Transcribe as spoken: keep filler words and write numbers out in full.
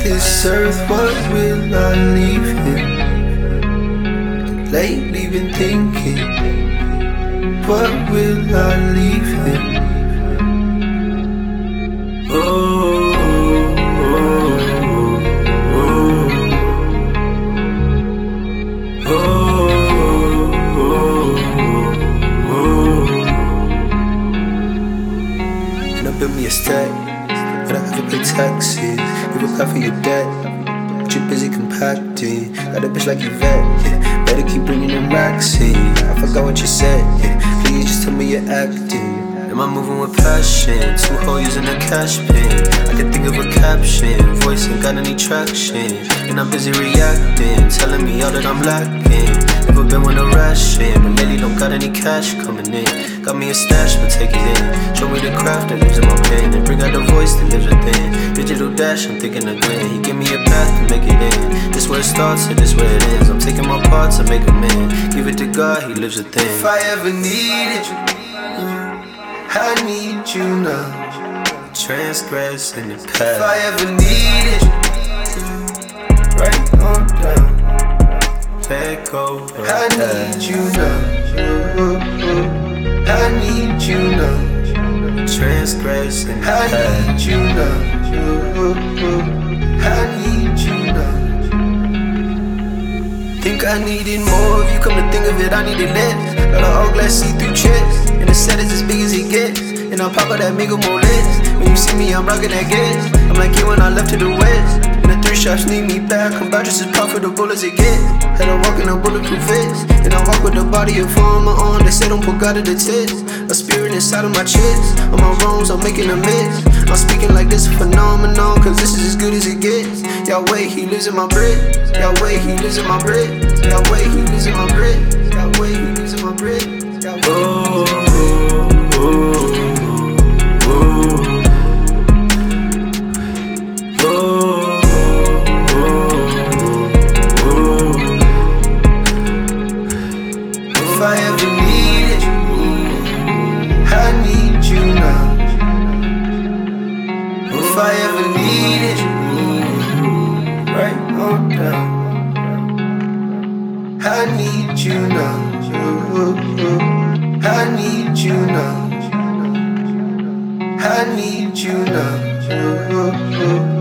this earth, what will I leave here? Lately been thinking, what will I leave here? Oh, oh, oh, oh, oh, oh. And I built me a stack, but I haven't paid taxes. You apply for your debt, but you're busy compacting. Got a bitch like Yvette, yeah. Better keep bringing them racks in. I forgot what you said, yeah. Please just tell me you're acting. Am I moving with passion? Two holes using a cash pin. I can think of a caption. Voice ain't got any traction, and I'm busy reacting, telling me all that I'm lacking. Never been with a ration, but lately don't got any cash coming in. Got me a stash, but take it in. Show me the craft that lives in my pen, and bring out the voice that lives within. Digital dash, I'm thinking again. He give me a path to make it in. This where it starts and this where it ends. I'm taking my parts to make them in. Give it to God, He lives within. If I ever needed you, I need you now. Transgress in the past. If I ever needed you, right on down. Let go. I need you now. I need you now. Transgress in the past. I need you now. I need you now. Think I needed more. If you come to think of it, I needed less. Got an all glass see-through chest, and the set is as big as it gets. And I'll pop out that Mega Molest. When you see me, I'm rocking that gas. I'm like you when I left to the west. And the three shots need me back. I'm about just as profitable as it gets. Had to walk in a bulletproof vest, and I walk with the body of on my arm. They say don't put God to the test. A spirit inside of my chest. On my wrongs, I'm making a mess. I'm speaking like this phenomenon, cause this is as good as it gets. Yahweh, He lives in my bread. Yahweh, He lives in my bread. Yahweh, He lives in my bread. Yahweh, He lives in my bread. Yahweh, oh, oh, oh. If I ever needed you, I need you now. If I ever needed you, right on down. I need you now. I need you now. I need you now.